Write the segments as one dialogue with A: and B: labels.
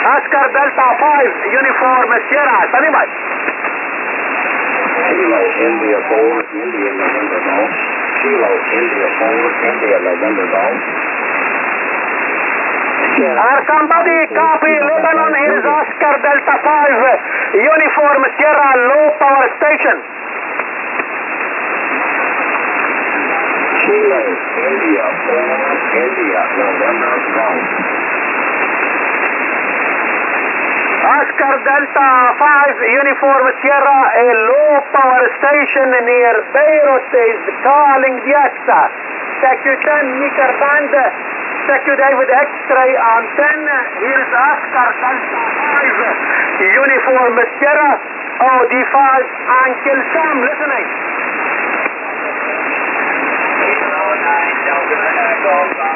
A: Oscar Delta 5, Uniform Sierra, standing by.
B: Kilo India 4, India November Golf. Kilo India 4, India November Golf.
A: Somebody copy Lebanon, here is Oscar Delta 5, Uniform Sierra, low power station.
B: Kilo India 4, India November Golf.
A: Oscar Delta 5, Uniform Sierra, a low power station near Beirut is calling the EXA. CQ10 meter band, CQ David X-ray on 10. Here is Oscar Delta 5, Uniform Sierra, OD5, Uncle Sam, listening.
B: 09 Delta Echo.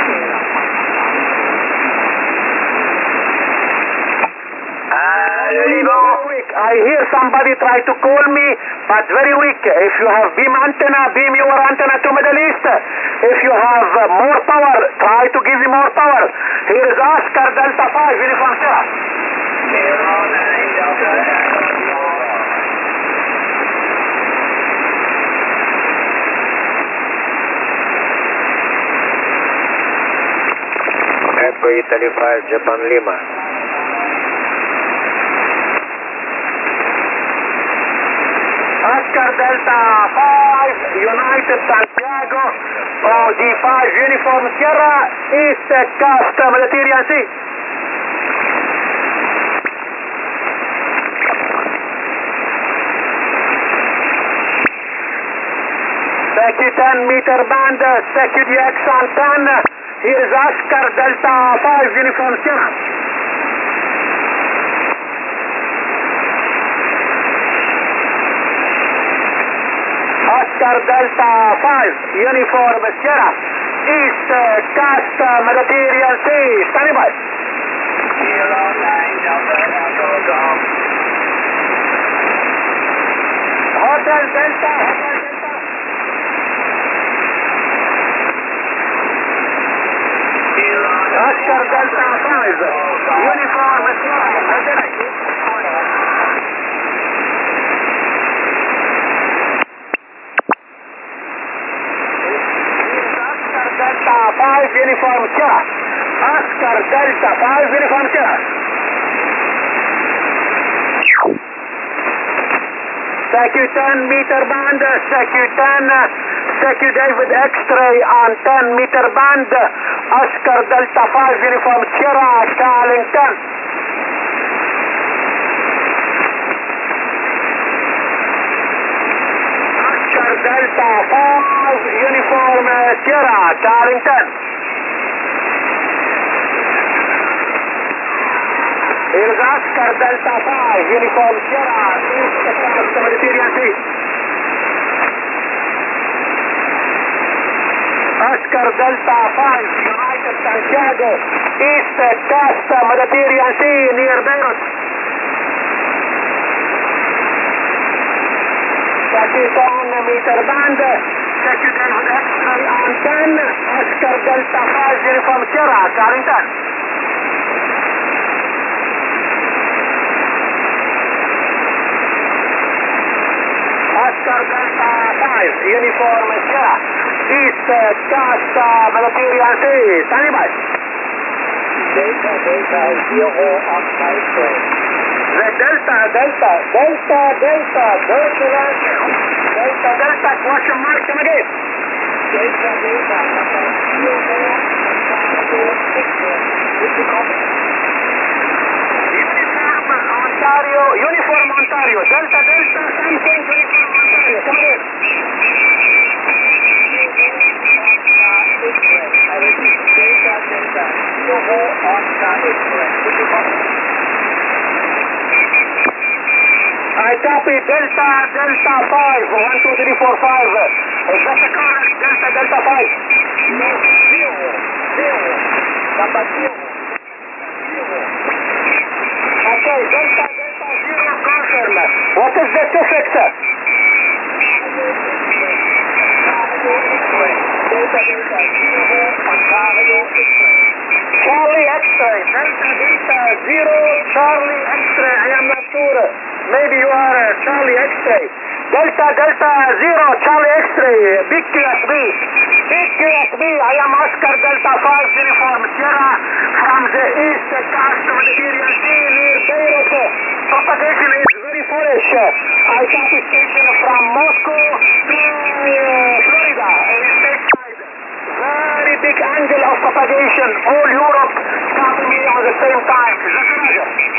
A: I hear somebody try to call me, but very weak. If you have beam antenna, beam your antenna to Middle East. If you have more power, try to give me more power. Here is Oscar Delta 5, Uniform Sierra.
B: 09 Delta Echo.
C: April 35, Japan Lima.
A: Oscar Delta 5, United Santiago, OD5, Uniform Sierra, East Coast, Mediterranean Sea. CQ 10 meter band, CQDX on 10. Here is Oscar Delta 5, Uniform Sierra. Oscar Delta 5, Uniform Sierra, East Coast, Mediterranean Sea, standing by.
B: 09 Delta Echo Golf.
A: Hotel Delta, Hotel Delta. Oscar Delta 5, Uniform Sierra, Delta 5, Uniform Sierra. Oscar Delta 5, Uniform Sierra. CQ10 meter band, CQ10, CQ David X-ray on 10 meter band. Oscar Delta 5, Uniform Sierra, calling 10. Oscar Delta 5, Uniform Sierra, calling 10. Here's Oscar Delta 5, Uniform Sierra, East Coast, Mediterranean Sea. Oscar Delta 5, United Santiago, East Coast, Mediterranean Sea, near Beirut. CQ10 meter band, CQ David X-ray on 10, Oscar Delta 5, Uniform Sierra, calling 10. Oscar Delta 5, Uniform Sierra, East Coast, Mediterranean Sea, standing by.
B: Delta Delta 0 on my train.
A: Delta, question mark, come again.
B: Delta Delta 0
A: Uniform Ontario, Delta something, Uniform Ontario, come again.
B: I repeat, Delta Delta 0 Oscar X-ray.
A: I copy Delta 5, 1, 2, 3, 4, 5. Is that the correct Delta 5?
B: No, 0. Number 0.
A: Okay, Delta 0, confirm. What is the suffix?
B: Delta Delta 0 Ontario X-ray.
A: Charlie X-ray, Delta Charlie X-ray. I am not sure. Maybe you are Charlie X-ray. Delta 0, Charlie X-ray. Big QSB. Big QSB. I am Oscar Delta 5 uniform Sierra from the east coast of the Mediterranean Sea near Beirut. Propagation is very foolish. I copy station from Moscow to Florida. Very big angle of propagation. All Europe